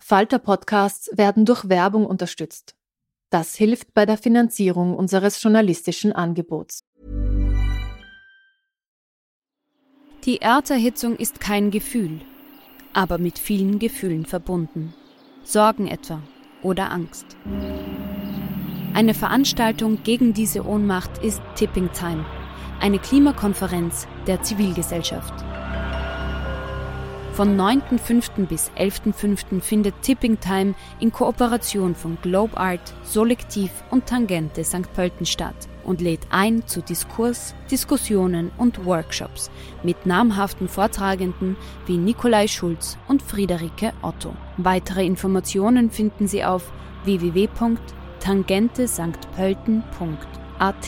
Falter-Podcasts werden durch Werbung unterstützt. Das hilft bei der Finanzierung unseres journalistischen Angebots. Die Erderhitzung ist kein Gefühl, aber mit vielen Gefühlen verbunden. Sorgen etwa oder Angst. Eine Veranstaltung gegen diese Ohnmacht ist Tipping Time, eine Klimakonferenz der Zivilgesellschaft. Von 9.5. bis 11.5. findet Tipping Time in Kooperation von Globe Art, Solektiv und Tangente St. Pölten statt und lädt ein zu Diskurs, Diskussionen und Workshops mit namhaften Vortragenden wie Nikolai Schulz und Friederike Otto. Weitere Informationen finden Sie auf www.tangentesanktpölten.at.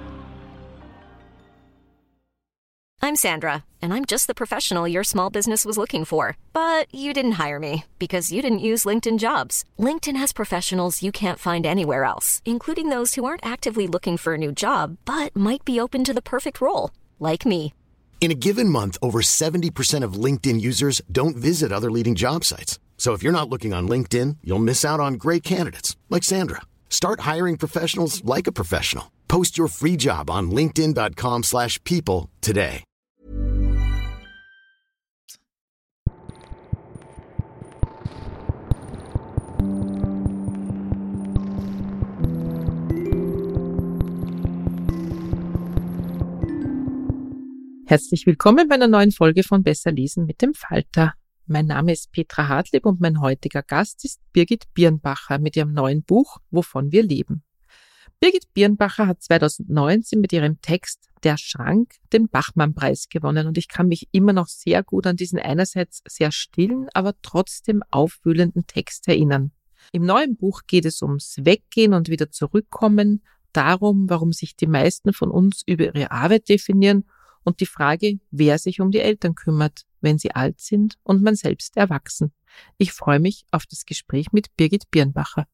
I'm Sandra, and I'm just the professional your small business was looking for. But you didn't hire me because you didn't use LinkedIn Jobs. LinkedIn has professionals you can't find anywhere else, including those who aren't actively looking for a new job, but might be open to the perfect role, like me. In a given month, over 70% of LinkedIn users don't visit other leading job sites. So if you're not looking on LinkedIn, you'll miss out on great candidates like Sandra. Start hiring professionals like a professional. Post your free job on linkedin.com/people today. Herzlich willkommen bei einer neuen Folge von Besser lesen mit dem Falter. Mein Name ist Petra Hartlieb und mein heutiger Gast ist Birgit Birnbacher mit ihrem neuen Buch Wovon wir leben. Birgit Birnbacher hat 2019 mit ihrem Text Der Schrank den Bachmann-Preis gewonnen und ich kann mich immer noch sehr gut an diesen einerseits sehr stillen, aber trotzdem aufwühlenden Text erinnern. Im neuen Buch geht es ums Weggehen und wieder zurückkommen, darum, warum sich die meisten von uns über ihre Arbeit definieren und die Frage, wer sich um die Eltern kümmert, wenn sie alt sind und man selbst erwachsen. Ich freue mich auf das Gespräch mit Birgit Birnbacher.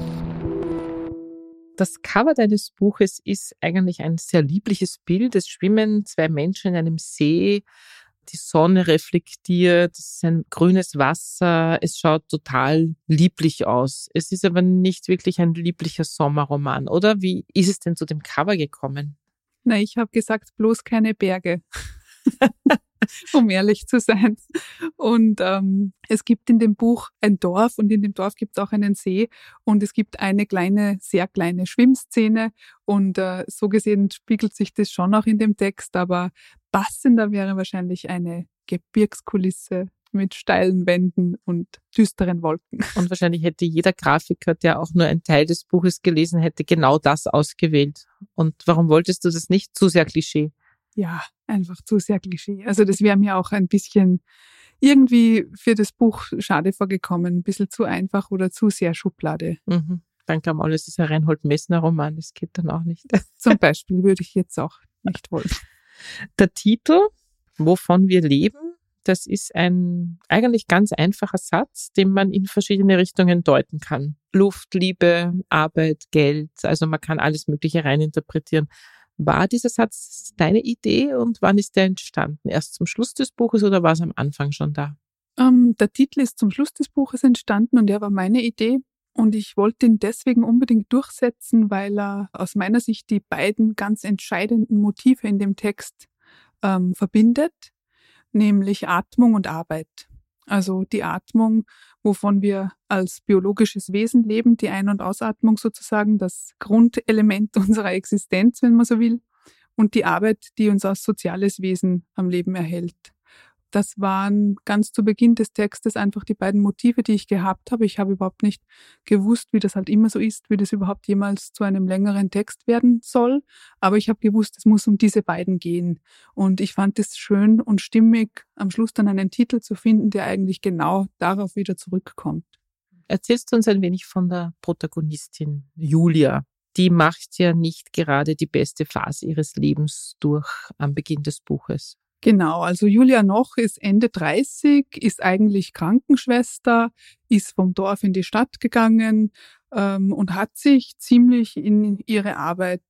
Das Cover deines Buches ist eigentlich ein sehr liebliches Bild. Es schwimmen zwei Menschen in einem See, die Sonne reflektiert, es ist ein grünes Wasser, es schaut total lieblich aus. Es ist aber nicht wirklich ein lieblicher Sommerroman, oder? Wie ist es denn zu dem Cover gekommen? Na, ich habe gesagt, bloß keine Berge, um ehrlich zu sein. Und es gibt in dem Buch ein Dorf und in dem Dorf gibt es auch einen See und es gibt eine kleine, sehr kleine Schwimmszene und so gesehen spiegelt sich das schon auch in dem Text, aber passender wäre wahrscheinlich eine Gebirgskulisse mit steilen Wänden und düsteren Wolken. Und wahrscheinlich hätte jeder Grafiker, der auch nur einen Teil des Buches gelesen hätte, genau das ausgewählt. Und warum wolltest du das nicht? Zu sehr Klischee. Ja, einfach zu sehr Klischee. Also das wäre mir auch ein bisschen irgendwie für das Buch schade vorgekommen. Ein bisschen zu einfach oder zu sehr Schublade. Mhm. Dann kam alles, ist ein Reinhold Messner Roman, das geht dann auch nicht. Zum Beispiel würde ich jetzt auch nicht wollen. Der Titel, Wovon wir leben, das ist ein eigentlich ganz einfacher Satz, den man in verschiedene Richtungen deuten kann. Luft, Liebe, Arbeit, Geld, also man kann alles Mögliche reininterpretieren. War dieser Satz deine Idee und wann ist der entstanden? Erst zum Schluss des Buches oder war es am Anfang schon da? Der Titel ist zum Schluss des Buches entstanden und der war meine Idee. Und ich wollte ihn deswegen unbedingt durchsetzen, weil er aus meiner Sicht die beiden ganz entscheidenden Motive in dem Text verbindet, nämlich Atmung und Arbeit. Also die Atmung, wovon wir als biologisches Wesen leben, die Ein- und Ausatmung sozusagen, das Grundelement unserer Existenz, wenn man so will, und die Arbeit, die uns als soziales Wesen am Leben erhält. Das waren ganz zu Beginn des Textes einfach die beiden Motive, die ich gehabt habe. Ich habe überhaupt nicht gewusst, wie das halt immer so ist, wie das überhaupt jemals zu einem längeren Text werden soll. Aber ich habe gewusst, es muss um diese beiden gehen. Und ich fand es schön und stimmig, am Schluss dann einen Titel zu finden, der eigentlich genau darauf wieder zurückkommt. Erzählst du uns ein wenig von der Protagonistin Julia. Die macht ja nicht gerade die beste Phase ihres Lebens durch am Beginn des Buches. Genau, also Julia Noch ist Ende 30, ist eigentlich Krankenschwester, ist vom Dorf in die Stadt gegangen und hat sich ziemlich in ihre Arbeit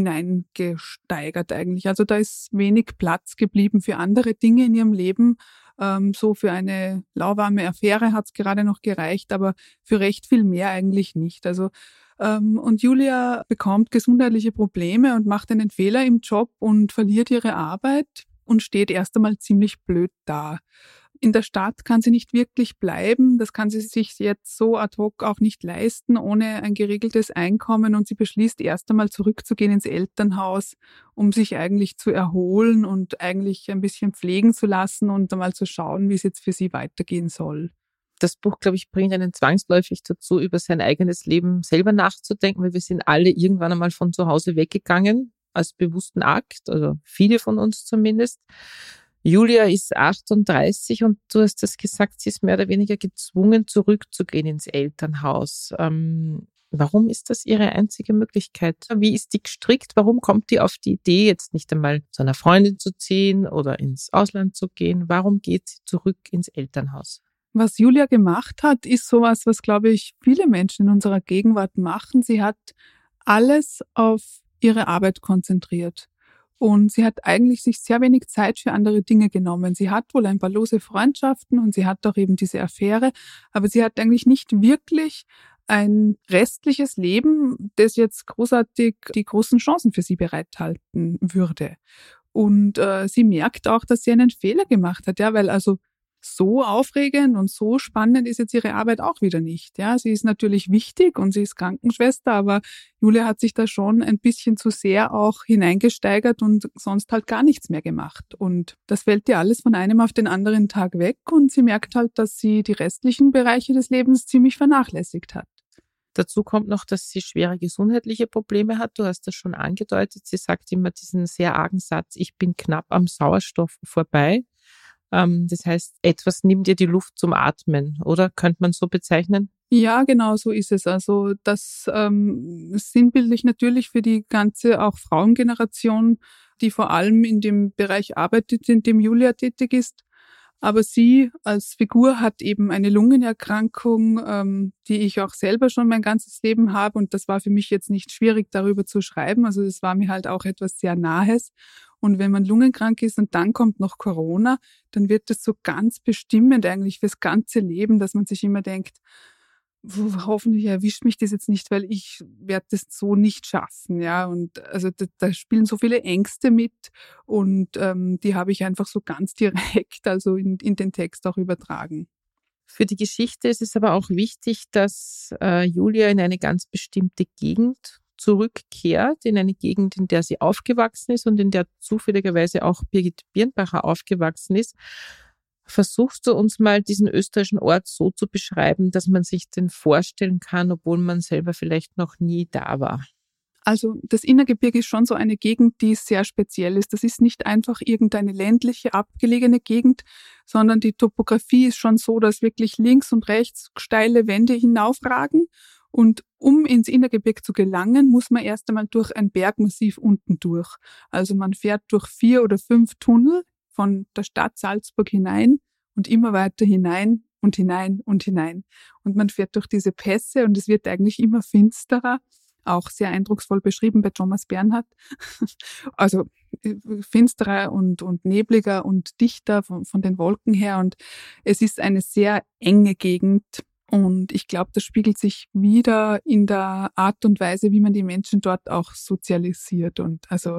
hineingesteigert eigentlich. Also da ist wenig Platz geblieben für andere Dinge in ihrem Leben. So für eine lauwarme Affäre hat es gerade noch gereicht, aber für recht viel mehr eigentlich nicht. Also und Julia bekommt gesundheitliche Probleme und macht einen Fehler im Job und verliert ihre Arbeit und steht erst einmal ziemlich blöd da. In der Stadt kann sie nicht wirklich bleiben, das kann sie sich jetzt so ad hoc auch nicht leisten, ohne ein geregeltes Einkommen, und sie beschließt erst einmal zurückzugehen ins Elternhaus, um sich eigentlich zu erholen und eigentlich ein bisschen pflegen zu lassen und einmal zu schauen, wie es jetzt für sie weitergehen soll. Das Buch, glaube ich, bringt einen zwangsläufig dazu, über sein eigenes Leben selber nachzudenken, weil wir sind alle irgendwann einmal von zu Hause weggegangen, als bewussten Akt, also viele von uns zumindest. Julia ist 38 und du hast das gesagt, sie ist mehr oder weniger gezwungen, zurückzugehen ins Elternhaus. Warum ist das ihre einzige Möglichkeit? Wie ist die gestrickt? Warum kommt die auf die Idee, jetzt nicht einmal zu einer Freundin zu ziehen oder ins Ausland zu gehen? Warum geht sie zurück ins Elternhaus? Was Julia gemacht hat, ist sowas, was, glaube ich, viele Menschen in unserer Gegenwart machen. Sie hat alles auf ihre Arbeit konzentriert. Und sie hat eigentlich sich sehr wenig Zeit für andere Dinge genommen. Sie hat wohl ein paar lose Freundschaften und sie hat auch eben diese Affäre, aber sie hat eigentlich nicht wirklich ein restliches Leben, das jetzt großartig die großen Chancen für sie bereithalten würde. Und sie merkt auch, dass sie einen Fehler gemacht hat, ja, weil also so aufregend und so spannend ist jetzt ihre Arbeit auch wieder nicht. Ja, sie ist natürlich wichtig und sie ist Krankenschwester, aber Julia hat sich da schon ein bisschen zu sehr auch hineingesteigert und sonst halt gar nichts mehr gemacht. Und das fällt ihr alles von einem auf den anderen Tag weg und sie merkt halt, dass sie die restlichen Bereiche des Lebens ziemlich vernachlässigt hat. Dazu kommt noch, dass sie schwere gesundheitliche Probleme hat. Du hast das schon angedeutet. Sie sagt immer diesen sehr argen Satz, ich bin knapp am Sauerstoff vorbei. Das heißt, etwas nimmt ihr die Luft zum Atmen, oder? Könnte man so bezeichnen? Ja, genau so ist es. Also das ist sinnbildlich natürlich für die ganze auch Frauengeneration, die vor allem in dem Bereich arbeitet, in dem Julia tätig ist. Aber sie als Figur hat eben eine Lungenerkrankung, die ich auch selber schon mein ganzes Leben habe. Und das war für mich jetzt nicht schwierig, darüber zu schreiben. Also das war mir halt auch etwas sehr Nahes. Und wenn man lungenkrank ist und dann kommt noch Corona, dann wird das so ganz bestimmend eigentlich fürs ganze Leben, dass man sich immer denkt, hoffentlich erwischt mich das jetzt nicht, weil ich werde das so nicht schaffen, ja. Und also da spielen so viele Ängste mit und die habe ich einfach so ganz direkt, also in den Text auch übertragen. Für die Geschichte ist es aber auch wichtig, dass Julia in eine ganz bestimmte Gegend zurückkehrt, in eine Gegend, in der sie aufgewachsen ist und in der zufälligerweise auch Birgit Birnbacher aufgewachsen ist. Versuchst du uns mal diesen österreichischen Ort so zu beschreiben, dass man sich den vorstellen kann, obwohl man selber vielleicht noch nie da war? Also das Innergebirge ist schon so eine Gegend, die sehr speziell ist. Das ist nicht einfach irgendeine ländliche, abgelegene Gegend, sondern die Topografie ist schon so, dass wirklich links und rechts steile Wände hinaufragen. Und um ins Innergebirge zu gelangen, muss man erst einmal durch ein Bergmassiv unten durch. Also man fährt durch 4 oder 5 Tunnel von der Stadt Salzburg hinein und immer weiter hinein und hinein und hinein. Und man fährt durch diese Pässe und es wird eigentlich immer finsterer, auch sehr eindrucksvoll beschrieben bei Thomas Bernhard. Also finsterer und nebliger und dichter von den Wolken her. Und es ist eine sehr enge Gegend. Und ich glaube, das spiegelt sich wieder in der Art und Weise, wie man die Menschen dort auch sozialisiert. Und also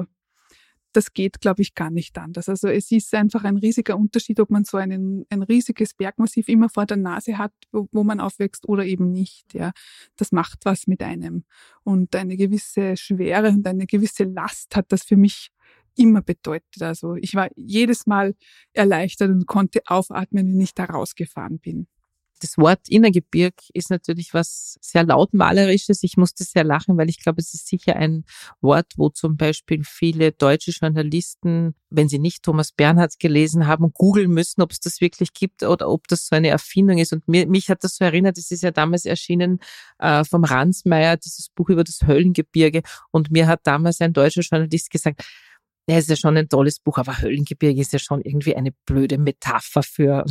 das geht, glaube ich, gar nicht anders. Also es ist einfach ein riesiger Unterschied, ob man so ein riesiges Bergmassiv immer vor der Nase hat, wo man aufwächst oder eben nicht. Ja, das macht was mit einem. Und eine gewisse Schwere und eine gewisse Last hat das für mich immer bedeutet. Also ich war jedes Mal erleichtert und konnte aufatmen, wenn ich da rausgefahren bin. Das Wort Innergebirg ist natürlich was sehr lautmalerisches. Ich musste sehr lachen, weil ich glaube, es ist sicher ein Wort, wo zum Beispiel viele deutsche Journalisten, wenn sie nicht Thomas Bernhard gelesen haben, googeln müssen, ob es das wirklich gibt oder ob das so eine Erfindung ist. Und mich hat das so erinnert, es ist ja damals erschienen vom Ransmayr, dieses Buch über das Höllengebirge. Und mir hat damals ein deutscher Journalist gesagt, ja, ist ja schon ein tolles Buch, aber Höllengebirge ist ja schon irgendwie eine blöde Metapher für. Und ich gesagt,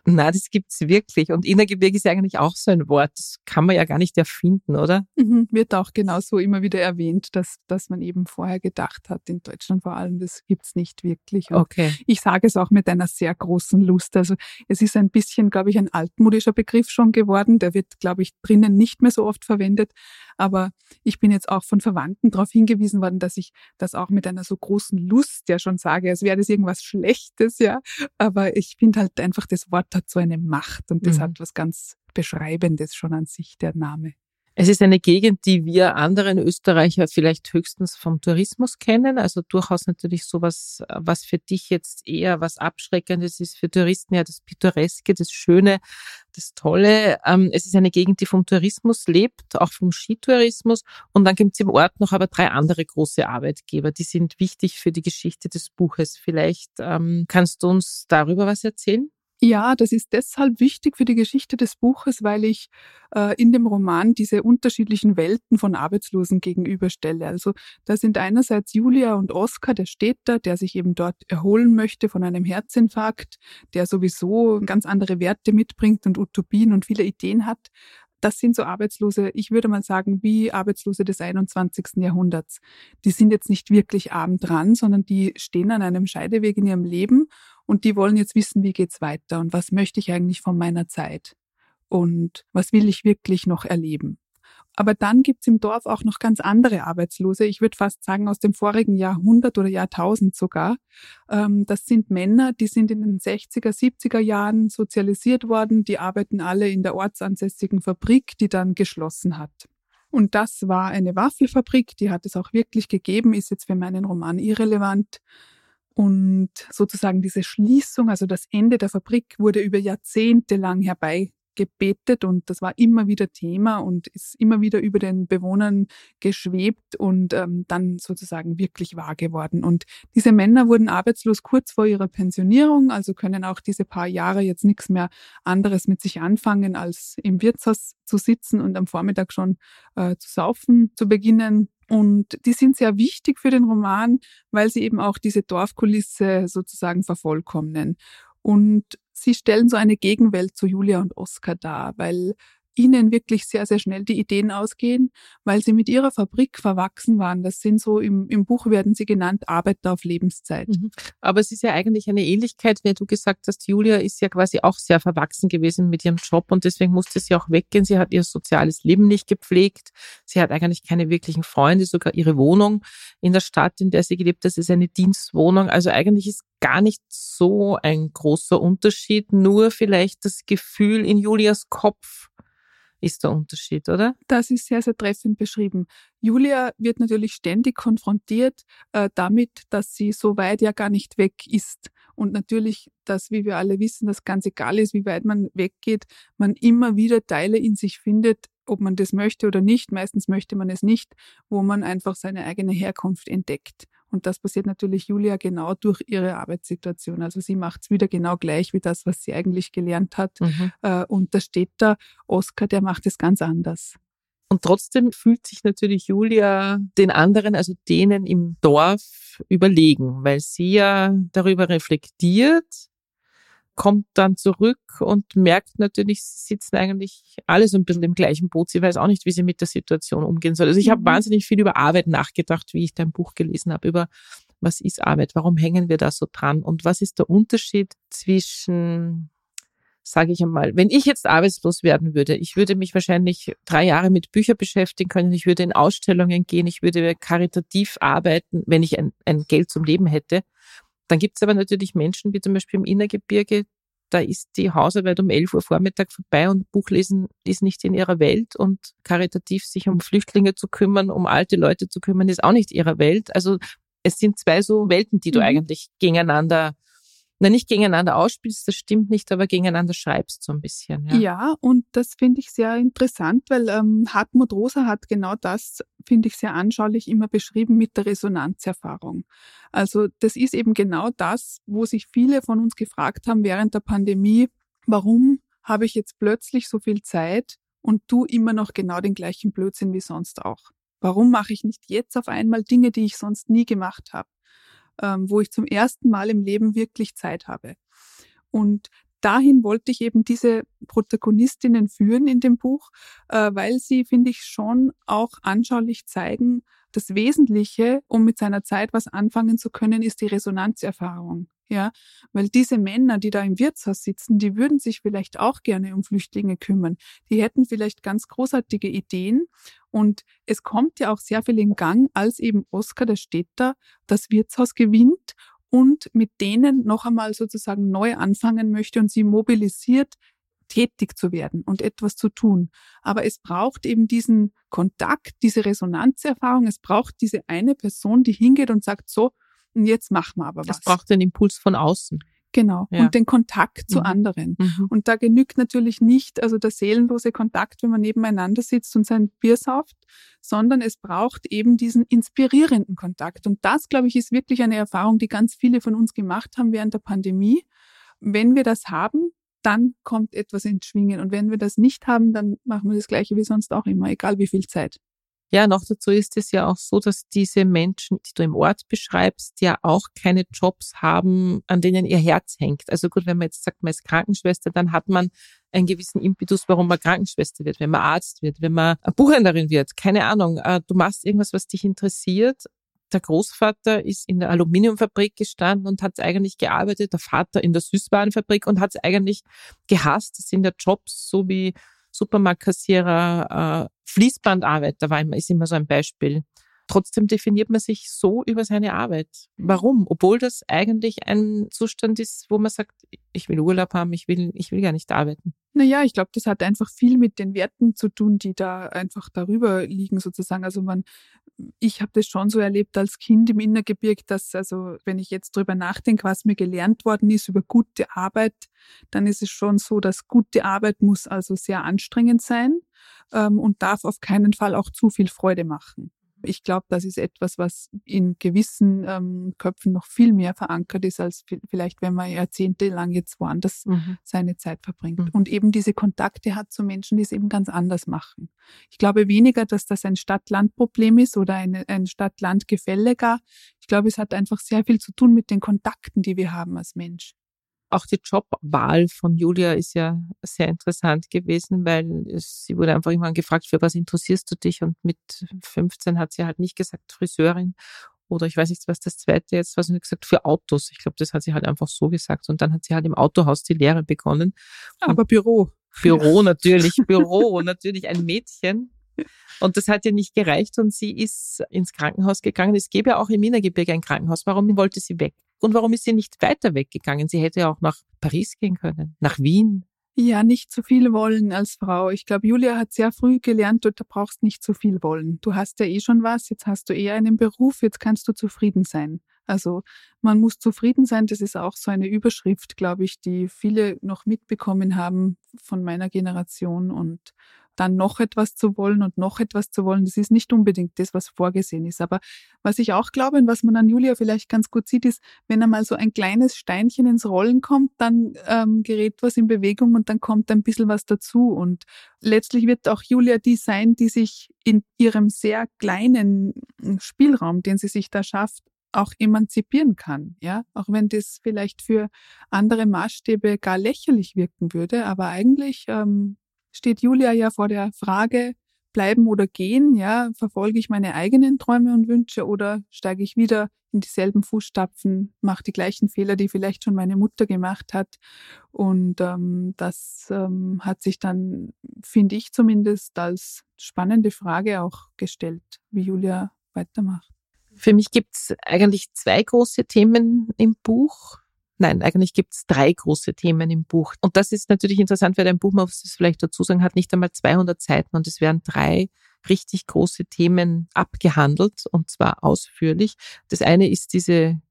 Na, das gibt's wirklich. Und Innergebirge ist ja eigentlich auch so ein Wort. Das kann man ja gar nicht erfinden, oder? Wird auch genauso immer wieder erwähnt, dass man eben vorher gedacht hat, in Deutschland vor allem, das gibt's nicht wirklich. Und Okay. ich sage es auch mit einer sehr großen Lust. Also es ist ein bisschen, glaube ich, ein altmodischer Begriff schon geworden. Der wird, glaube ich, drinnen nicht mehr so oft verwendet. Aber ich bin jetzt auch von Verwandten darauf hingewiesen worden, dass ich das auch mit einer so großen Lust ja schon sage, als wäre das irgendwas Schlechtes, ja. Aber ich finde halt einfach, das Wort hat so eine Macht und das hat was ganz Beschreibendes schon an sich, der Name. Es ist eine Gegend, die wir anderen Österreicher vielleicht höchstens vom Tourismus kennen. Also durchaus natürlich sowas, was für dich jetzt eher was Abschreckendes ist, für Touristen ja das Pittoreske, das Schöne, das Tolle. Es ist eine Gegend, die vom Tourismus lebt, auch vom Skitourismus. Und dann gibt es im Ort noch aber 3 andere große Arbeitgeber, die sind wichtig für die Geschichte des Buches. Vielleicht kannst du uns darüber was erzählen? Ja, das ist deshalb wichtig für die Geschichte des Buches, weil ich in dem Roman diese unterschiedlichen Welten von Arbeitslosen gegenüberstelle. Also da sind einerseits Julia und Oskar, der Städter, der sich eben dort erholen möchte von einem Herzinfarkt, der sowieso ganz andere Werte mitbringt und Utopien und viele Ideen hat. Das sind so Arbeitslose, ich würde mal sagen, wie Arbeitslose des 21. Jahrhunderts. Die sind jetzt nicht wirklich arm dran, sondern die stehen an einem Scheideweg in ihrem Leben und die wollen jetzt wissen, wie geht's weiter und was möchte ich eigentlich von meiner Zeit und was will ich wirklich noch erleben. Aber dann gibt's im Dorf auch noch ganz andere Arbeitslose, ich würde fast sagen aus dem vorigen Jahrhundert oder Jahrtausend sogar. Das sind Männer, die sind in den 60er, 70er Jahren sozialisiert worden, die arbeiten alle in der ortsansässigen Fabrik, die dann geschlossen hat. Und das war eine Waffelfabrik, die hat es auch wirklich gegeben, ist jetzt für meinen Roman irrelevant. Und sozusagen diese Schließung, also das Ende der Fabrik, wurde über Jahrzehnte lang herbeigebetet und das war immer wieder Thema und ist immer wieder über den Bewohnern geschwebt und dann sozusagen wirklich wahr geworden. Und diese Männer wurden arbeitslos kurz vor ihrer Pensionierung, also können auch diese paar Jahre jetzt nichts mehr anderes mit sich anfangen, als im Wirtshaus zu sitzen und am Vormittag schon zu saufen zu beginnen. Und die sind sehr wichtig für den Roman, weil sie eben auch diese Dorfkulisse sozusagen vervollkommnen. Und sie stellen so eine Gegenwelt zu Julia und Oskar dar, weil ihnen wirklich sehr, sehr schnell die Ideen ausgehen, weil sie mit ihrer Fabrik verwachsen waren. Das sind so, im Buch werden sie genannt, Arbeiter auf Lebenszeit. Aber es ist ja eigentlich eine Ähnlichkeit, wie du gesagt hast, Julia ist ja quasi auch sehr verwachsen gewesen mit ihrem Job und deswegen musste sie auch weggehen. Sie hat ihr soziales Leben nicht gepflegt. Sie hat eigentlich keine wirklichen Freunde, sogar ihre Wohnung in der Stadt, in der sie gelebt hat, ist eine Dienstwohnung. Also eigentlich ist gar nicht so ein großer Unterschied, nur vielleicht das Gefühl in Julias Kopf ist der Unterschied, oder? Das ist sehr, sehr treffend beschrieben. Julia wird natürlich ständig konfrontiert damit, dass sie so weit ja gar nicht weg ist. Und natürlich, dass, wie wir alle wissen, dass ganz egal ist, wie weit man weggeht, man immer wieder Teile in sich findet, ob man das möchte oder nicht. Meistens möchte man es nicht, wo man einfach seine eigene Herkunft entdeckt. Und das passiert natürlich Julia genau durch ihre Arbeitssituation. Also sie macht es wieder genau gleich wie das, was sie eigentlich gelernt hat. Und da steht da Oskar, der macht es ganz anders. Und trotzdem fühlt sich natürlich Julia den anderen, also denen im Dorf, überlegen, weil sie ja darüber reflektiert, kommt dann zurück und merkt natürlich, sie sitzen eigentlich alle so ein bisschen im gleichen Boot. Sie weiß auch nicht, wie sie mit der Situation umgehen soll. Also ich habe wahnsinnig viel über Arbeit nachgedacht, wie ich dein Buch gelesen habe, über was ist Arbeit, warum hängen wir da so dran und was ist der Unterschied zwischen, sage ich einmal, wenn ich jetzt arbeitslos werden würde, ich würde mich wahrscheinlich 3 Jahre mit Büchern beschäftigen können, ich würde in Ausstellungen gehen, ich würde karitativ arbeiten, wenn ich ein Geld zum Leben hätte. Dann gibt es aber natürlich Menschen, wie zum Beispiel im Innergebirge, da ist die Hausarbeit um 11 Uhr Vormittag vorbei und Buchlesen ist nicht in ihrer Welt und karitativ sich um Flüchtlinge zu kümmern, um alte Leute zu kümmern, ist auch nicht ihrer Welt. Also es sind 2 so Welten, die du eigentlich gegeneinander, nicht gegeneinander ausspielst, das stimmt nicht, aber gegeneinander schreibst so ein bisschen. Ja, und das finde ich sehr interessant, weil Hartmut Rosa hat genau das, finde ich, sehr anschaulich immer beschrieben mit der Resonanzerfahrung. Also das ist eben genau das, wo sich viele von uns gefragt haben während der Pandemie, warum habe ich jetzt plötzlich so viel Zeit und tu immer noch genau den gleichen Blödsinn wie sonst auch? Warum mache ich nicht jetzt auf einmal Dinge, die ich sonst nie gemacht habe? Wo ich zum ersten Mal im Leben wirklich Zeit habe. Und dahin wollte ich eben diese Protagonistinnen führen in dem Buch, weil sie, finde ich, schon auch anschaulich zeigen, das Wesentliche, um mit seiner Zeit was anfangen zu können, ist die Resonanzerfahrung. Ja, weil diese Männer, die da im Wirtshaus sitzen, die würden sich vielleicht auch gerne um Flüchtlinge kümmern. Die hätten vielleicht ganz großartige Ideen. Und es kommt ja auch sehr viel in Gang, als eben Oskar, der Städter, das Wirtshaus gewinnt und mit denen noch einmal sozusagen neu anfangen möchte und sie mobilisiert, tätig zu werden und etwas zu tun. Aber es braucht eben diesen Kontakt, diese Resonanzerfahrung. Es braucht diese eine Person, die hingeht und sagt, so, und jetzt machen wir aber was. Es braucht den Impuls von außen. Genau. Ja. Und den Kontakt zu anderen. Und da genügt natürlich nicht, also der seelenlose Kontakt, wenn man nebeneinander sitzt und sein Bier sauft, sondern es braucht eben diesen inspirierenden Kontakt. Und das, glaube ich, ist wirklich eine Erfahrung, die ganz viele von uns gemacht haben während der Pandemie. Wenn wir das haben, dann kommt etwas ins Schwingen. Und wenn wir das nicht haben, dann machen wir das Gleiche wie sonst auch immer, egal wie viel Zeit. Ja, noch dazu ist es ja auch so, dass diese Menschen, die du im Ort beschreibst, ja auch keine Jobs haben, an denen ihr Herz hängt. Also gut, wenn man jetzt sagt, man ist Krankenschwester, dann hat man einen gewissen Impetus, warum man Krankenschwester wird, wenn man Arzt wird, wenn man Buchhändlerin wird. Keine Ahnung, du machst irgendwas, was dich interessiert. Der Großvater ist in der Aluminiumfabrik gestanden und hat eigentlich gearbeitet, der Vater in der Süßwarenfabrik und hat es eigentlich gehasst. Das sind ja Jobs, so wie Supermarktkassierer, Fließbandarbeiter ist immer so ein Beispiel. Trotzdem definiert man sich so über seine Arbeit. Warum? Obwohl das eigentlich ein Zustand ist, wo man sagt, ich will Urlaub haben, ich will gar nicht arbeiten. Naja, ich glaube, das hat einfach viel mit den Werten zu tun, die da einfach darüber liegen sozusagen. Also ich habe das schon so erlebt als Kind im Innergebirge, dass, also wenn ich jetzt drüber nachdenke, was mir gelernt worden ist über gute Arbeit, dann ist es schon so, dass gute Arbeit muss also sehr anstrengend sein und darf auf keinen Fall auch zu viel Freude machen. Ich glaube, das ist etwas, was in gewissen Köpfen noch viel mehr verankert ist, als vielleicht, wenn man jahrzehntelang jetzt woanders seine Zeit verbringt. Und eben diese Kontakte hat zu Menschen, die es eben ganz anders machen. Ich glaube weniger, dass das ein Stadt-Land-Problem ist oder ein Stadt-Land-Gefälle gar. Ich glaube, es hat einfach sehr viel zu tun mit den Kontakten, die wir haben als Mensch. Auch die Jobwahl von Julia ist ja sehr interessant gewesen, weil sie wurde einfach irgendwann gefragt, für was interessierst du dich? Und mit 15 hat sie halt nicht gesagt Friseurin oder ich weiß nicht, was das zweite jetzt war, sie hat gesagt für Autos. Ich glaube, das hat sie halt einfach so gesagt. Und dann hat sie halt im Autohaus die Lehre begonnen. Aber Büro natürlich, ein Mädchen. Und das hat ihr nicht gereicht und sie ist ins Krankenhaus gegangen. Es gäbe ja auch im Innergebirge ein Krankenhaus. Warum wollte sie weg? Und warum ist sie nicht weiter weggegangen? Sie hätte ja auch nach Paris gehen können, nach Wien. Ja, nicht zu viel wollen als Frau. Ich glaube, Julia hat sehr früh gelernt, du brauchst nicht zu viel wollen. Du hast ja schon was, jetzt hast du eher einen Beruf, jetzt kannst du zufrieden sein. Also man muss zufrieden sein, das ist auch so eine Überschrift, glaube ich, die viele noch mitbekommen haben von meiner Generation und dann noch etwas zu wollen und noch etwas zu wollen, das ist nicht unbedingt das, was vorgesehen ist. Aber was ich auch glaube und was man an Julia vielleicht ganz gut sieht, ist, wenn einmal so ein kleines Steinchen ins Rollen kommt, dann gerät was in Bewegung und dann kommt ein bisschen was dazu. Und letztlich wird auch Julia die sein, die sich in ihrem sehr kleinen Spielraum, den sie sich da schafft, auch emanzipieren kann, ja, auch wenn das vielleicht für andere Maßstäbe gar lächerlich wirken würde, aber eigentlich steht Julia ja vor der Frage, bleiben oder gehen, ja, verfolge ich meine eigenen Träume und Wünsche oder steige ich wieder in dieselben Fußstapfen, mache die gleichen Fehler, die vielleicht schon meine Mutter gemacht hat und das hat sich dann, finde ich zumindest, als spannende Frage auch gestellt, wie Julia weitermacht. Für mich gibt's eigentlich zwei große Themen im Buch. Nein, eigentlich gibt's drei große Themen im Buch. Und das ist natürlich interessant, weil ein Buch, man muss es vielleicht dazu sagen, hat nicht einmal 200 Seiten und es werden drei richtig große Themen abgehandelt und zwar ausführlich. Das eine ist diese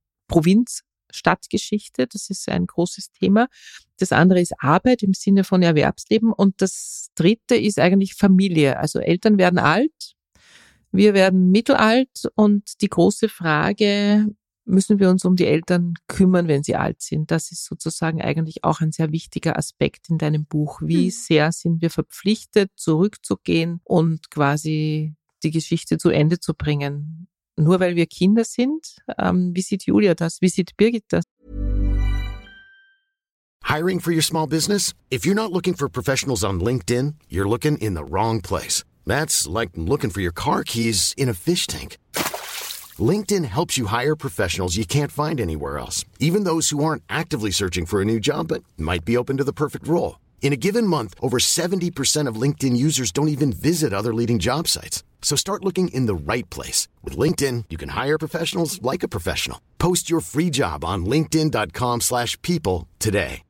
Provinz-Stadtgeschichte, das ist ein großes Thema. Das andere ist Arbeit im Sinne von Erwerbsleben und das dritte ist eigentlich Familie. Also Eltern werden alt, wir werden mittelalt und die große Frage, müssen wir uns um die Eltern kümmern, wenn sie alt sind? Das ist sozusagen eigentlich auch ein sehr wichtiger Aspekt in deinem Buch. Wie sehr sind wir verpflichtet, zurückzugehen und quasi die Geschichte zu Ende zu bringen? Nur weil wir Kinder sind? Wie sieht Julia das? Wie sieht Birgit das? Hiring for your small business? If you're not looking for professionals on LinkedIn, you're looking in the wrong place. That's like looking for your car keys in a fish tank. LinkedIn helps you hire professionals you can't find anywhere else, even those who aren't actively searching for a new job but might be open to the perfect role. In a given month, over 70% of LinkedIn users don't even visit other leading job sites. So start looking in the right place. With LinkedIn, you can hire professionals like a professional. Post your free job on linkedin.com/people today.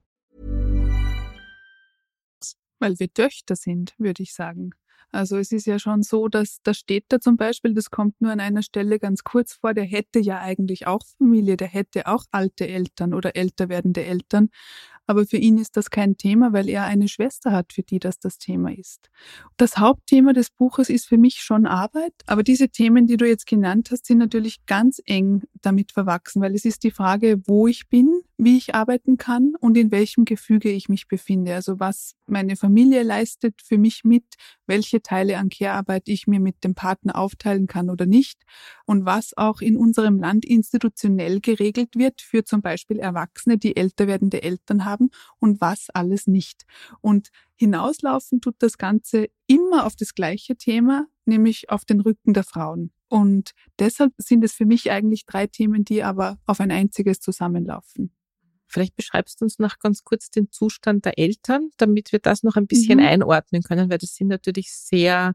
Weil wir Töchter sind, würde ich sagen. Also es ist ja schon so, dass der Städter zum Beispiel, das kommt nur an einer Stelle ganz kurz vor, der hätte ja eigentlich auch Familie, der hätte auch alte Eltern oder älter werdende Eltern. Aber für ihn ist das kein Thema, weil er eine Schwester hat, für die das Thema ist. Das Hauptthema des Buches ist für mich schon Arbeit, aber diese Themen, die du jetzt genannt hast, sind natürlich ganz eng damit verwachsen, weil es ist die Frage, wo ich bin, wie ich arbeiten kann und in welchem Gefüge ich mich befinde. Also was meine Familie leistet für mich mit, welche Teile an Care-Arbeit ich mir mit dem Partner aufteilen kann oder nicht und was auch in unserem Land institutionell geregelt wird für zum Beispiel Erwachsene, die älter werdende Eltern haben und was alles nicht. Und hinauslaufen tut das Ganze immer auf das gleiche Thema, nämlich auf den Rücken der Frauen. Und deshalb sind es für mich eigentlich 3 Themen, die aber auf ein einziges zusammenlaufen. Vielleicht beschreibst du uns noch ganz kurz den Zustand der Eltern, damit wir das noch ein bisschen einordnen können, weil das sind natürlich sehr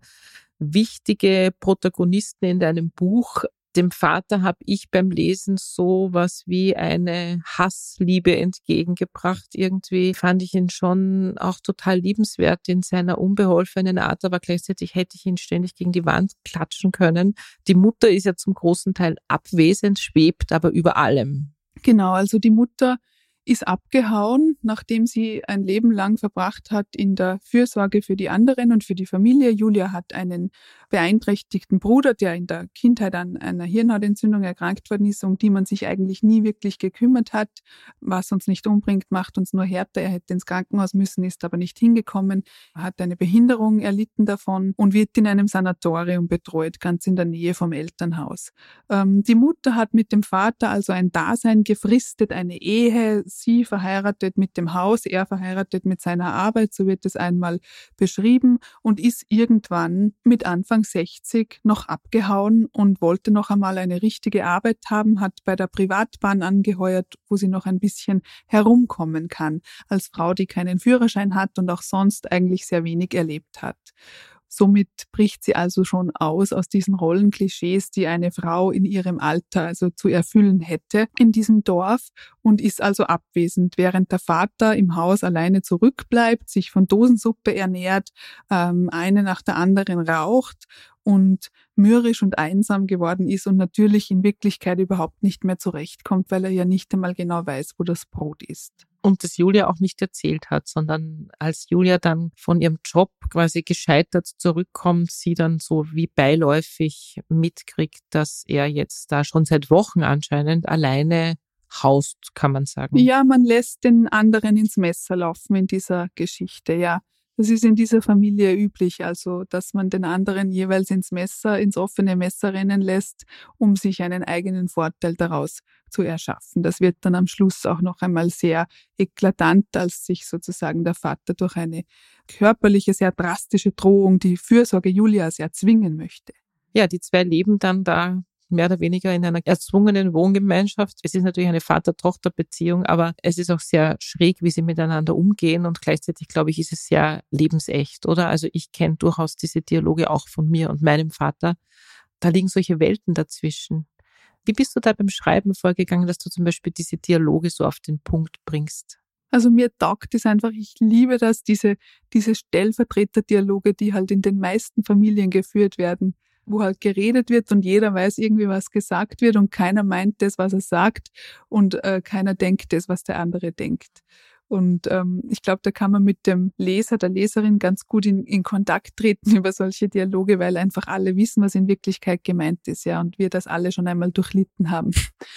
wichtige Protagonisten in deinem Buch. Dem Vater habe ich beim Lesen sowas wie eine Hassliebe entgegengebracht. Irgendwie fand ich ihn schon auch total liebenswert in seiner unbeholfenen Art, aber gleichzeitig hätte ich ihn ständig gegen die Wand klatschen können. Die Mutter ist ja zum großen Teil abwesend, schwebt aber über allem. Genau, also die Mutter ist abgehauen, nachdem sie ein Leben lang verbracht hat in der Fürsorge für die anderen und für die Familie. Julia hat einen beeinträchtigten Bruder, der in der Kindheit an einer Hirnhautentzündung erkrankt worden ist, um die man sich eigentlich nie wirklich gekümmert hat. Was uns nicht umbringt, macht uns nur härter. Er hätte ins Krankenhaus müssen, ist aber nicht hingekommen, hat eine Behinderung erlitten davon und wird in einem Sanatorium betreut, ganz in der Nähe vom Elternhaus. Die Mutter hat mit dem Vater also ein Dasein gefristet, eine Ehe, sie verheiratet mit dem Haus, er verheiratet mit seiner Arbeit, so wird es einmal beschrieben, und ist irgendwann mit Anfang 60 noch abgehauen und wollte noch einmal eine richtige Arbeit haben, hat bei der Privatbahn angeheuert, wo sie noch ein bisschen herumkommen kann, als Frau, die keinen Führerschein hat und auch sonst eigentlich sehr wenig erlebt hat. Somit bricht sie also schon aus diesen Rollenklischees, die eine Frau in ihrem Alter also zu erfüllen hätte in diesem Dorf, und ist also abwesend, während der Vater im Haus alleine zurückbleibt, sich von Dosensuppe ernährt, eine nach der anderen raucht und mürrisch und einsam geworden ist und natürlich in Wirklichkeit überhaupt nicht mehr zurechtkommt, weil er ja nicht einmal genau weiß, wo das Brot ist. Und das Julia auch nicht erzählt hat, sondern als Julia dann von ihrem Job quasi gescheitert zurückkommt, sie dann so wie beiläufig mitkriegt, dass er jetzt da schon seit Wochen anscheinend alleine haust, kann man sagen. Ja, man lässt den anderen ins Messer laufen in dieser Geschichte, ja. Das ist in dieser Familie üblich, also dass man den anderen jeweils ins offene Messer rennen lässt, um sich einen eigenen Vorteil daraus zu erschaffen. Das wird dann am Schluss auch noch einmal sehr eklatant, als sich sozusagen der Vater durch eine körperliche, sehr drastische Drohung die Fürsorge Julias erzwingen möchte. Ja, die 2 leben dann da mehr oder weniger in einer erzwungenen Wohngemeinschaft. Es ist natürlich eine Vater-Tochter-Beziehung, aber es ist auch sehr schräg, wie sie miteinander umgehen, und gleichzeitig, glaube ich, ist es sehr lebensecht, oder? Also ich kenne durchaus diese Dialoge auch von mir und meinem Vater. Da liegen solche Welten dazwischen. Wie bist du da beim Schreiben vorgegangen, dass du zum Beispiel diese Dialoge so auf den Punkt bringst? Also mir taugt es einfach, ich liebe das, diese Stellvertreterdialoge, die halt in den meisten Familien geführt werden, wo halt geredet wird und jeder weiß irgendwie, was gesagt wird und keiner meint das, was er sagt, und keiner denkt das, was der andere denkt. Und ich glaube, da kann man mit dem Leser, der Leserin ganz gut in Kontakt treten über solche Dialoge, weil einfach alle wissen, was in Wirklichkeit gemeint ist, ja, und wir das alle schon einmal durchlitten haben.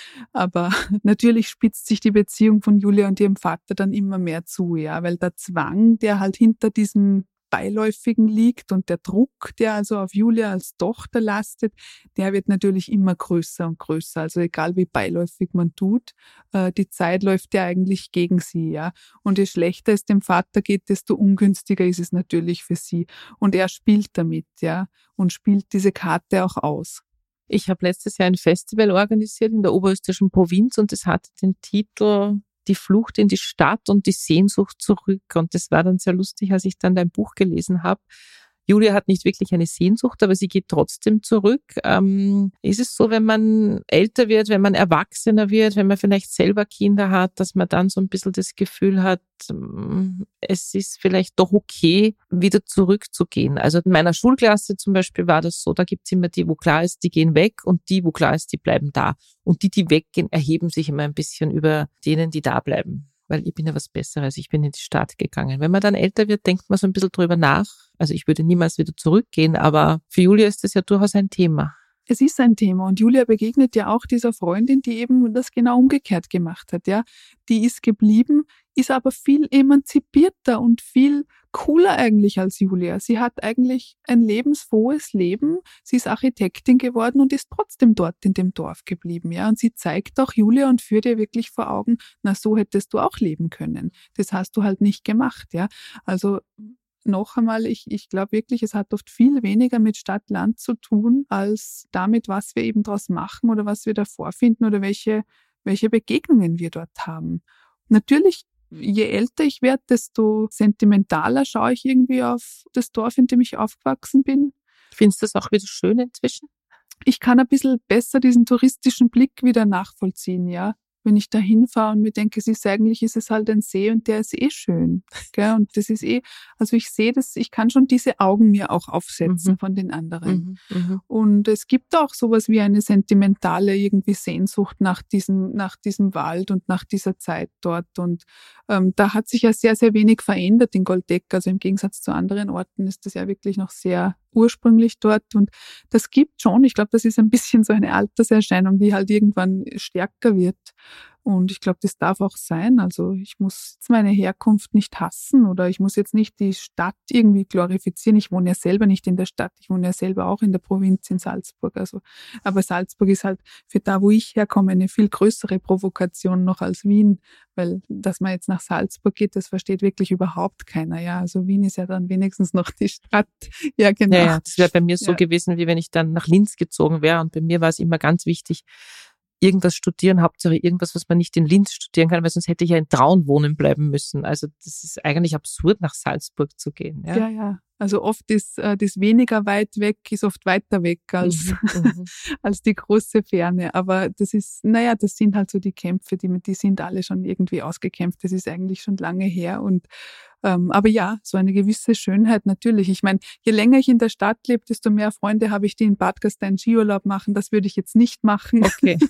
Aber natürlich spitzt sich die Beziehung von Julia und ihrem Vater dann immer mehr zu, ja, weil der Zwang, der halt hinter diesem Beiläufigen liegt und der Druck, der also auf Julia als Tochter lastet, der wird natürlich immer größer und größer. Also egal wie beiläufig man tut, die Zeit läuft ja eigentlich gegen sie, ja. Und je schlechter es dem Vater geht, desto ungünstiger ist es natürlich für sie. Und er spielt damit, ja, und spielt diese Karte auch aus. Ich habe letztes Jahr ein Festival organisiert in der oberösterreichischen Provinz und es hatte den Titel Die Flucht in die Stadt und die Sehnsucht zurück. Und das war dann sehr lustig, als ich dann dein Buch gelesen habe. Julia hat nicht wirklich eine Sehnsucht, aber sie geht trotzdem zurück. Ist es so, wenn man älter wird, wenn man erwachsener wird, wenn man vielleicht selber Kinder hat, dass man dann so ein bisschen das Gefühl hat, es ist vielleicht doch okay, wieder zurückzugehen. Also in meiner Schulklasse zum Beispiel war das so, da gibt's immer die, wo klar ist, die gehen weg und die, wo klar ist, die bleiben da. Und die, die weggehen, erheben sich immer ein bisschen über denen, die da bleiben. Weil ich bin ja was Besseres, ich bin in die Stadt gegangen. Wenn man dann älter wird, denkt man so ein bisschen drüber nach. Also ich würde niemals wieder zurückgehen, aber für Julia ist das ja durchaus ein Thema. Es ist ein Thema und Julia begegnet ja auch dieser Freundin, die eben das genau umgekehrt gemacht hat, ja. Die ist geblieben, ist aber viel emanzipierter und viel cooler eigentlich als Julia. Sie hat eigentlich ein lebensfrohes Leben. Sie ist Architektin geworden und ist trotzdem dort in dem Dorf geblieben, ja. Und sie zeigt auch Julia und führt ihr wirklich vor Augen, na, so hättest du auch leben können. Das hast du halt nicht gemacht, ja. Also, noch einmal, ich glaube wirklich, es hat oft viel weniger mit Stadt-Land zu tun, als damit, was wir eben draus machen oder was wir da vorfinden oder welche Begegnungen wir dort haben. Natürlich, je älter ich werde, desto sentimentaler schaue ich irgendwie auf das Dorf, in dem ich aufgewachsen bin. Findest du das auch wieder schön inzwischen? Ich kann ein bisschen besser diesen touristischen Blick wieder nachvollziehen, ja. Wenn ich da hinfahre und mir denke, ist es halt ein See und der ist schön. Gell? Und das ist also ich sehe das, ich kann schon diese Augen mir auch aufsetzen von den anderen. Und es gibt auch sowas wie eine sentimentale irgendwie Sehnsucht nach diesem Wald und nach dieser Zeit dort. Und da hat sich ja sehr, sehr wenig verändert in Goldeck. Also im Gegensatz zu anderen Orten ist das ja wirklich noch sehr ursprünglich dort. Und das gibt schon, ich glaube, das ist ein bisschen so eine Alterserscheinung, die halt irgendwann stärker wird. Und ich glaube, das darf auch sein. Also ich muss jetzt meine Herkunft nicht hassen oder ich muss jetzt nicht die Stadt irgendwie glorifizieren. Ich wohne ja selber nicht in der Stadt. Ich wohne ja selber auch in der Provinz in Salzburg. Also, aber Salzburg ist halt für da, wo ich herkomme, eine viel größere Provokation noch als Wien. Weil, dass man jetzt nach Salzburg geht, das versteht wirklich überhaupt keiner. Ja, also Wien ist ja dann wenigstens noch die Stadt. Ja, genau. Ja, das wäre bei mir so gewesen, wie wenn ich dann nach Linz gezogen wäre. Und bei mir war es immer ganz wichtig, irgendwas studieren, Hauptsache irgendwas, was man nicht in Linz studieren kann, weil sonst hätte ich ja in Traun wohnen bleiben müssen. Also das ist eigentlich absurd, nach Salzburg zu gehen. Ja, ja. Also oft ist das weniger weit weg, ist oft weiter weg als, als die große Ferne. Aber das ist, das sind halt so die Kämpfe, die sind alle schon irgendwie ausgekämpft. Das ist eigentlich schon lange her. Und aber ja, so eine gewisse Schönheit natürlich. Ich meine, je länger ich in der Stadt lebe, desto mehr Freunde habe ich, die in Bad Gastein Skiurlaub machen. Das würde ich jetzt nicht machen. Okay.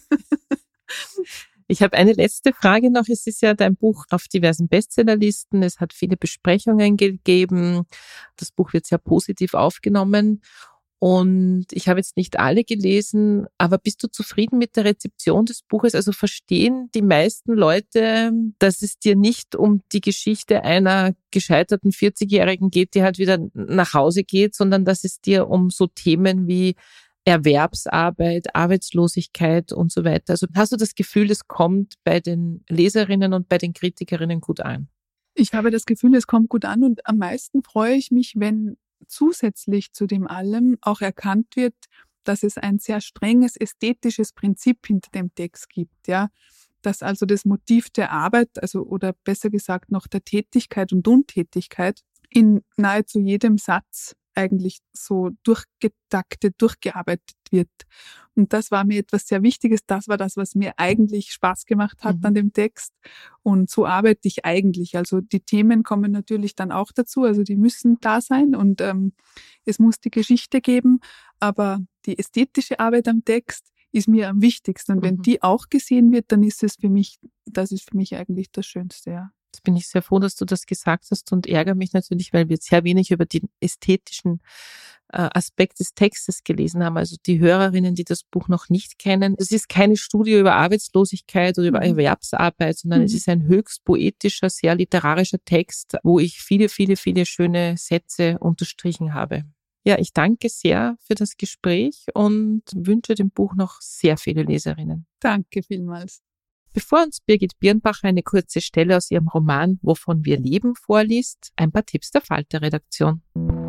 Ich habe eine letzte Frage noch. Es ist ja dein Buch auf diversen Bestsellerlisten. Es hat viele Besprechungen gegeben. Das Buch wird sehr positiv aufgenommen. Und ich habe jetzt nicht alle gelesen, aber bist du zufrieden mit der Rezeption des Buches? Also verstehen die meisten Leute, dass es dir nicht um die Geschichte einer gescheiterten 40-Jährigen geht, die halt wieder nach Hause geht, sondern dass es dir um so Themen wie Erwerbsarbeit, Arbeitslosigkeit und so weiter. Also hast du das Gefühl, es kommt bei den Leserinnen und bei den Kritikerinnen gut an? Ich habe das Gefühl, es kommt gut an und am meisten freue ich mich, wenn zusätzlich zu dem allem auch erkannt wird, dass es ein sehr strenges ästhetisches Prinzip hinter dem Text gibt, ja. Dass also das Motiv der Arbeit, also oder besser gesagt noch der Tätigkeit und Untätigkeit in nahezu jedem Satz eigentlich so durchgearbeitet wird. Und das war mir etwas sehr Wichtiges. Das war das, was mir eigentlich Spaß gemacht hat an dem Text. Und so arbeite ich eigentlich. Also die Themen kommen natürlich dann auch dazu. Also die müssen da sein und es muss die Geschichte geben. Aber die ästhetische Arbeit am Text ist mir am wichtigsten. Und wenn die auch gesehen wird, dann ist das ist für mich eigentlich das Schönste, ja. Jetzt bin ich sehr froh, dass du das gesagt hast und ärgere mich natürlich, weil wir sehr wenig über den ästhetischen Aspekt des Textes gelesen haben. Also die Hörerinnen, die das Buch noch nicht kennen. Es ist keine Studie über Arbeitslosigkeit oder über Erwerbsarbeit, sondern es ist ein höchst poetischer, sehr literarischer Text, wo ich viele, viele, viele schöne Sätze unterstrichen habe. Ja, ich danke sehr für das Gespräch und wünsche dem Buch noch sehr viele Leserinnen. Danke vielmals. Bevor uns Birgit Birnbacher eine kurze Stelle aus ihrem Roman Wovon wir leben vorliest, ein paar Tipps der Falter-Redaktion.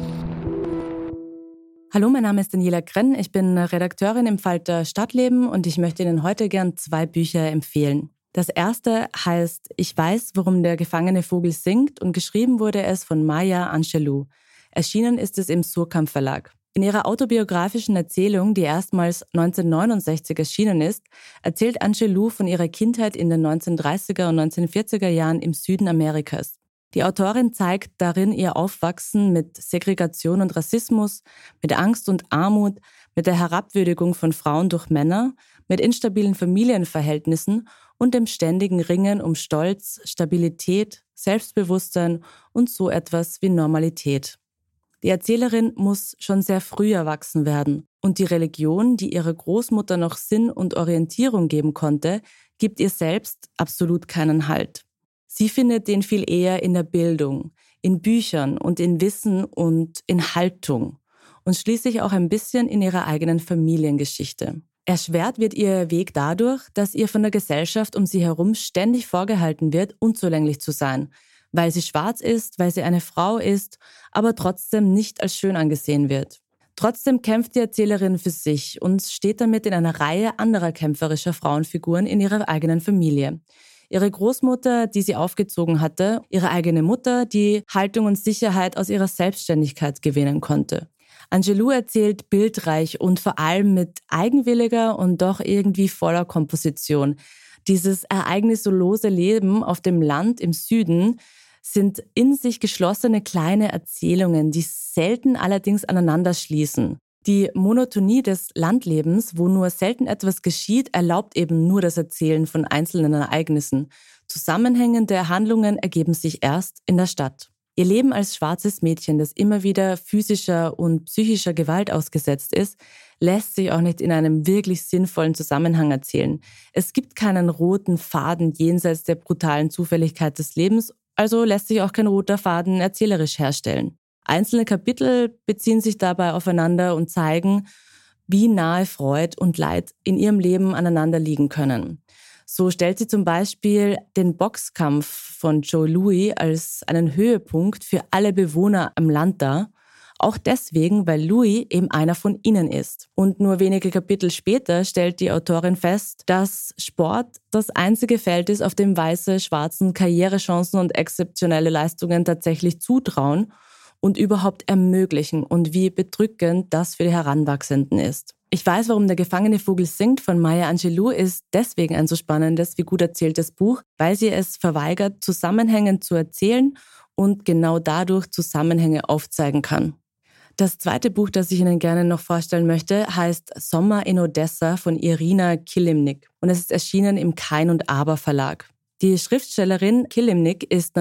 Hallo, mein Name ist Daniela Krenn, ich bin Redakteurin im Falter Stadtleben und ich möchte Ihnen heute gern 2 Bücher empfehlen. Das erste heißt Ich weiß, warum der gefangene Vogel singt und geschrieben wurde es von Maya Angelou. Erschienen ist es im Surkamp Verlag. In ihrer autobiografischen Erzählung, die erstmals 1969 erschienen ist, erzählt Angelou von ihrer Kindheit in den 1930er und 1940er Jahren im Süden Amerikas. Die Autorin zeigt darin ihr Aufwachsen mit Segregation und Rassismus, mit Angst und Armut, mit der Herabwürdigung von Frauen durch Männer, mit instabilen Familienverhältnissen und dem ständigen Ringen um Stolz, Stabilität, Selbstbewusstsein und so etwas wie Normalität. Die Erzählerin muss schon sehr früh erwachsen werden und die Religion, die ihrer Großmutter noch Sinn und Orientierung geben konnte, gibt ihr selbst absolut keinen Halt. Sie findet den viel eher in der Bildung, in Büchern und in Wissen und in Haltung und schließlich auch ein bisschen in ihrer eigenen Familiengeschichte. Erschwert wird ihr Weg dadurch, dass ihr von der Gesellschaft um sie herum ständig vorgehalten wird, unzulänglich zu sein, weil sie schwarz ist, weil sie eine Frau ist, aber trotzdem nicht als schön angesehen wird. Trotzdem kämpft die Erzählerin für sich und steht damit in einer Reihe anderer kämpferischer Frauenfiguren in ihrer eigenen Familie. Ihre Großmutter, die sie aufgezogen hatte, ihre eigene Mutter, die Haltung und Sicherheit aus ihrer Selbstständigkeit gewinnen konnte. Angelou erzählt bildreich und vor allem mit eigenwilliger und doch irgendwie voller Komposition. Dieses ereignislose Leben auf dem Land im Süden sind in sich geschlossene kleine Erzählungen, die selten allerdings aneinander schließen. Die Monotonie des Landlebens, wo nur selten etwas geschieht, erlaubt eben nur das Erzählen von einzelnen Ereignissen. Zusammenhängende Handlungen ergeben sich erst in der Stadt. Ihr Leben als schwarzes Mädchen, das immer wieder physischer und psychischer Gewalt ausgesetzt ist, lässt sich auch nicht in einem wirklich sinnvollen Zusammenhang erzählen. Es gibt keinen roten Faden jenseits der brutalen Zufälligkeit des Lebens, also lässt sich auch kein roter Faden erzählerisch herstellen. Einzelne Kapitel beziehen sich dabei aufeinander und zeigen, wie nahe Freud und Leid in ihrem Leben aneinander liegen können. So stellt sie zum Beispiel den Boxkampf von Joe Louis als einen Höhepunkt für alle Bewohner am Land dar. Auch deswegen, weil Louis eben einer von ihnen ist. Und nur wenige Kapitel später stellt die Autorin fest, dass Sport das einzige Feld ist, auf dem weiße, Schwarzen Karrierechancen und exzeptionelle Leistungen tatsächlich zutrauen und überhaupt ermöglichen und wie bedrückend das für die Heranwachsenden ist. Ich weiß, warum der gefangene Vogel singt von Maya Angelou ist deswegen ein so spannendes, wie gut erzähltes Buch, weil sie es verweigert, zusammenhängend zu erzählen und genau dadurch Zusammenhänge aufzeigen kann. Das zweite Buch, das ich Ihnen gerne noch vorstellen möchte, heißt Sommer in Odessa von Irina Kilimnik und es ist erschienen im Kein und Aber Verlag. Die Schriftstellerin Kilimnik ist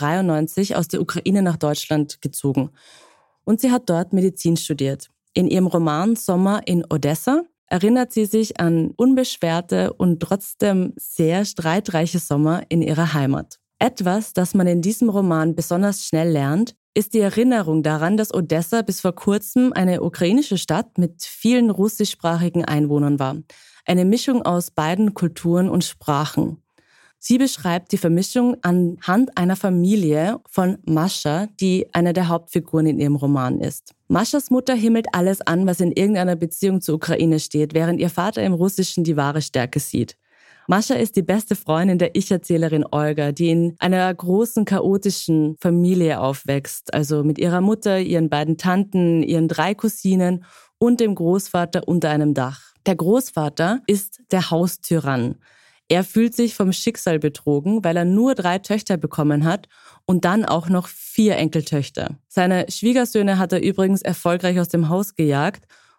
1993 aus der Ukraine nach Deutschland gezogen und sie hat dort Medizin studiert. In ihrem Roman Sommer in Odessa erinnert sie sich an unbeschwerte und trotzdem sehr streitreiche Sommer in ihrer Heimat. Etwas, das man in diesem Roman besonders schnell lernt, ist die Erinnerung daran, dass Odessa bis vor kurzem eine ukrainische Stadt mit vielen russischsprachigen Einwohnern war. Eine Mischung aus beiden Kulturen und Sprachen. Sie beschreibt die Vermischung anhand einer Familie von Mascha, die eine der Hauptfiguren in ihrem Roman ist. Maschas Mutter himmelt alles an, was in irgendeiner Beziehung zur Ukraine steht, während ihr Vater im Russischen die wahre Stärke sieht. Mascha ist die beste Freundin der Ich-Erzählerin Olga, die in einer großen, chaotischen Familie aufwächst, also mit ihrer Mutter, ihren beiden Tanten, ihren 3 Cousinen und dem Großvater unter einem Dach. Der Großvater ist der Haustyrann. Er fühlt sich vom Schicksal betrogen, weil er nur 3 Töchter bekommen hat und dann auch noch 4 Enkeltöchter. Seine Schwiegersöhne hat er übrigens erfolgreich aus dem Haus gejagt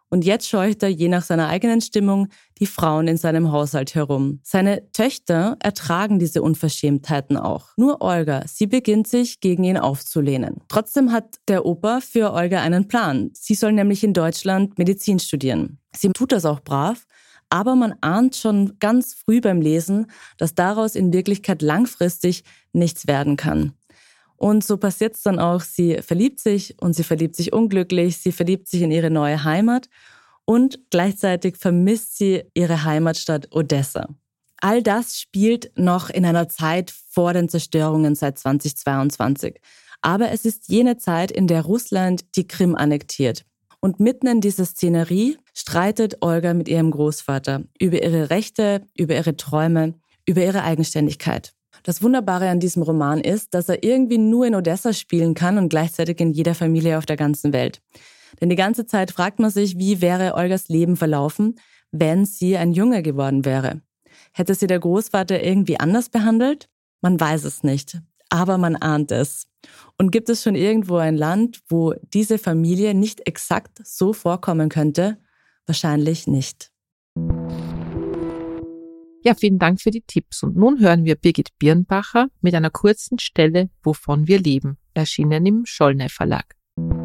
Und jetzt scheucht er je nach seiner eigenen Stimmung die Frauen in seinem Haushalt herum. Seine Töchter ertragen diese Unverschämtheiten auch. Nur Olga, sie beginnt sich gegen ihn aufzulehnen. Trotzdem hat der Opa für Olga einen Plan. Sie soll nämlich in Deutschland Medizin studieren. Sie tut das auch brav, aber man ahnt schon ganz früh beim Lesen, dass daraus in Wirklichkeit langfristig nichts werden kann. Und so passiert es dann auch, sie verliebt sich und sie verliebt sich unglücklich, sie verliebt sich in ihre neue Heimat und gleichzeitig vermisst sie ihre Heimatstadt Odessa. All das spielt noch in einer Zeit vor den Zerstörungen seit 2022. Aber es ist jene Zeit, in der Russland die Krim annektiert. Und mitten in dieser Szenerie streitet Olga mit ihrem Großvater über ihre Rechte, über ihre Träume, über ihre Eigenständigkeit. Das Wunderbare an diesem Roman ist, dass er irgendwie nur in Odessa spielen kann und gleichzeitig in jeder Familie auf der ganzen Welt. Denn die ganze Zeit fragt man sich, wie wäre Olgas Leben verlaufen, wenn sie ein Junge geworden wäre. Hätte sie der Großvater irgendwie anders behandelt? Man weiß es nicht, aber man ahnt es. Und gibt es schon irgendwo ein Land, wo diese Familie nicht exakt so vorkommen könnte? Wahrscheinlich nicht. Ja, vielen Dank für die Tipps. Und nun hören wir Birgit Birnbacher mit einer kurzen Stelle Wovon wir leben, erschienen im Schollnay Verlag.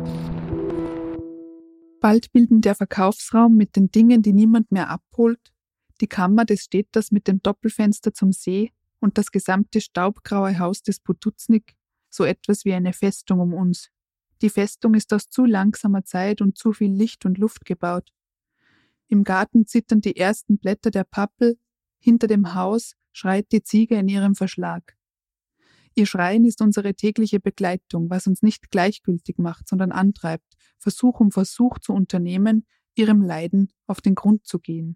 Bald bilden der Verkaufsraum mit den Dingen, die niemand mehr abholt, die Kammer des Städters mit dem Doppelfenster zum See und das gesamte staubgraue Haus des Potuznik so etwas wie eine Festung um uns. Die Festung ist aus zu langsamer Zeit und zu viel Licht und Luft gebaut. Im Garten zittern die ersten Blätter der Pappel, hinter dem Haus schreit die Ziege in ihrem Verschlag. Ihr Schreien ist unsere tägliche Begleitung, was uns nicht gleichgültig macht, sondern antreibt, Versuch um Versuch zu unternehmen, ihrem Leiden auf den Grund zu gehen.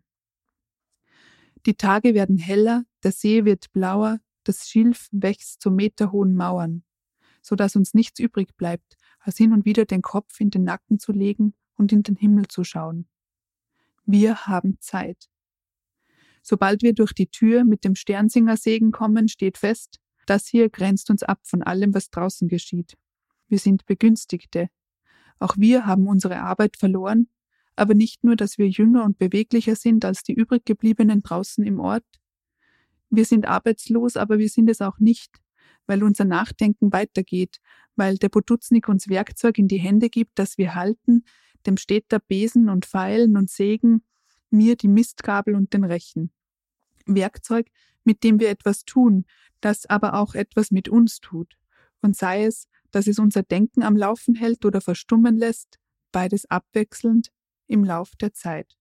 Die Tage werden heller, der See wird blauer, das Schilf wächst zu meterhohen Mauern, so dass uns nichts übrig bleibt, als hin und wieder den Kopf in den Nacken zu legen und in den Himmel zu schauen. Wir haben Zeit. Sobald wir durch die Tür mit dem Sternsingersegen kommen, steht fest, das hier grenzt uns ab von allem, was draußen geschieht. Wir sind Begünstigte. Auch wir haben unsere Arbeit verloren, aber nicht nur, dass wir jünger und beweglicher sind als die übrig gebliebenen draußen im Ort. Wir sind arbeitslos, aber wir sind es auch nicht, weil unser Nachdenken weitergeht, weil der Potuznik uns Werkzeug in die Hände gibt, das wir halten, dem Städter Besen und Pfeilen und Sägen, mir die Mistgabel und den Rechen. Werkzeug, mit dem wir etwas tun, das aber auch etwas mit uns tut. Und sei es, dass es unser Denken am Laufen hält oder verstummen lässt, beides abwechselnd im Lauf der Zeit.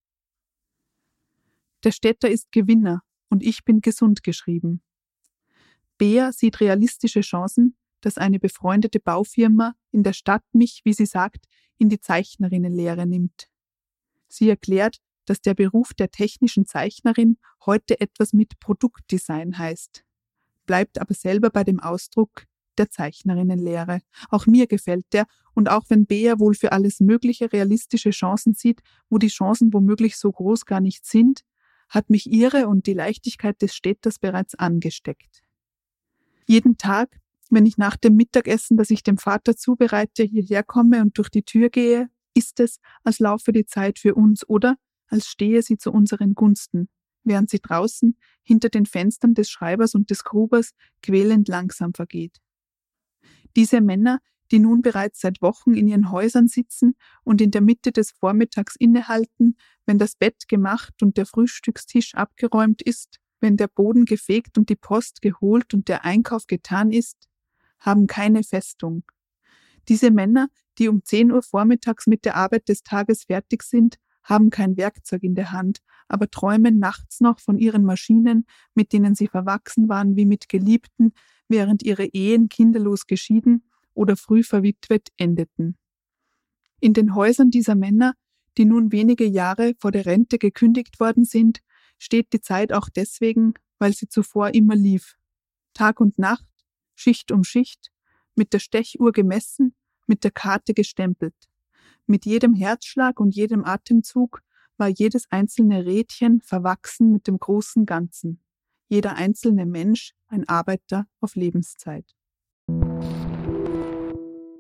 Der Städter ist Gewinner und ich bin gesund geschrieben. Bea sieht realistische Chancen, dass eine befreundete Baufirma in der Stadt mich, wie sie sagt, in die Zeichnerinnenlehre nimmt. Sie erklärt, dass der Beruf der technischen Zeichnerin heute etwas mit Produktdesign heißt, bleibt aber selber bei dem Ausdruck der Zeichnerinnenlehre. Auch mir gefällt der, und auch wenn Bea wohl für alles mögliche realistische Chancen sieht, wo die Chancen womöglich so groß gar nicht sind, hat mich ihre und die Leichtigkeit des Städters bereits angesteckt. Jeden Tag, wenn ich nach dem Mittagessen, das ich dem Vater zubereite, hierher komme und durch die Tür gehe, ist es, als laufe die Zeit für uns oder als stehe sie zu unseren Gunsten, während sie draußen hinter den Fenstern des Schreibers und des Grubers quälend langsam vergeht. Diese Männer, die nun bereits seit Wochen in ihren Häusern sitzen und in der Mitte des Vormittags innehalten, wenn das Bett gemacht und der Frühstückstisch abgeräumt ist, wenn der Boden gefegt und die Post geholt und der Einkauf getan ist, haben keine Festung. Diese Männer, die um 10 Uhr vormittags mit der Arbeit des Tages fertig sind, haben kein Werkzeug in der Hand, aber träumen nachts noch von ihren Maschinen, mit denen sie verwachsen waren wie mit Geliebten, während ihre Ehen kinderlos geschieden oder früh verwitwet endeten. In den Häusern dieser Männer, die nun wenige Jahre vor der Rente gekündigt worden sind, steht die Zeit auch deswegen, weil sie zuvor immer lief. Tag und Nacht, Schicht um Schicht, mit der Stechuhr gemessen, mit der Karte gestempelt. Mit jedem Herzschlag und jedem Atemzug war jedes einzelne Rädchen verwachsen mit dem großen Ganzen. Jeder einzelne Mensch ein Arbeiter auf Lebenszeit.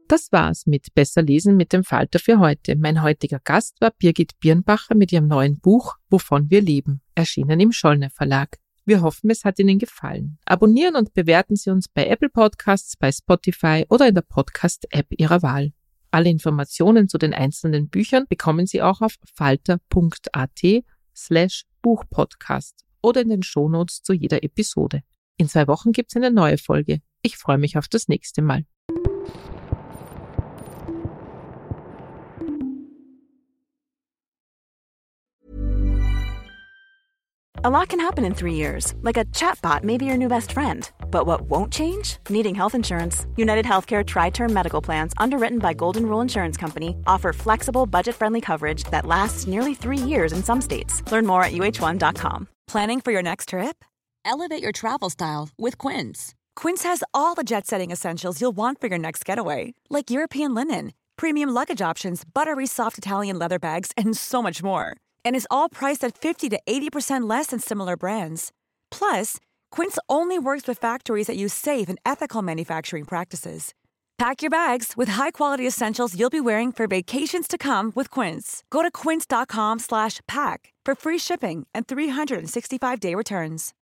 Das war's mit Besser lesen mit dem Falter für heute. Mein heutiger Gast war Birgit Birnbacher mit ihrem neuen Buch Wovon wir leben, erschienen im Schollner Verlag. Wir hoffen, es hat Ihnen gefallen. Abonnieren und bewerten Sie uns bei Apple Podcasts, bei Spotify oder in der Podcast-App Ihrer Wahl. Alle Informationen zu den einzelnen Büchern bekommen Sie auch auf falter.at/Buchpodcast oder in den Shownotes zu jeder Episode. In 2 Wochen gibt's eine neue Folge. Ich freue mich auf das nächste Mal. A lot can happen in 3 years, like a chatbot may be your new best friend. But what won't change? Needing health insurance. United Healthcare Tri-Term Medical Plans, underwritten by Golden Rule Insurance Company, offer flexible, budget-friendly coverage that lasts nearly 3 years in some states. Learn more at uh1.com. Planning for your next trip? Elevate your travel style with Quince. Quince has all the jet-setting essentials you'll want for your next getaway, like European linen, premium luggage options, buttery soft Italian leather bags, and so much more. And is all priced at 50 to 80% less than similar brands. Plus, Quince only works with factories that use safe and ethical manufacturing practices. Pack your bags with high-quality essentials you'll be wearing for vacations to come with Quince. Go to quince.com/pack for free shipping and 365-day returns.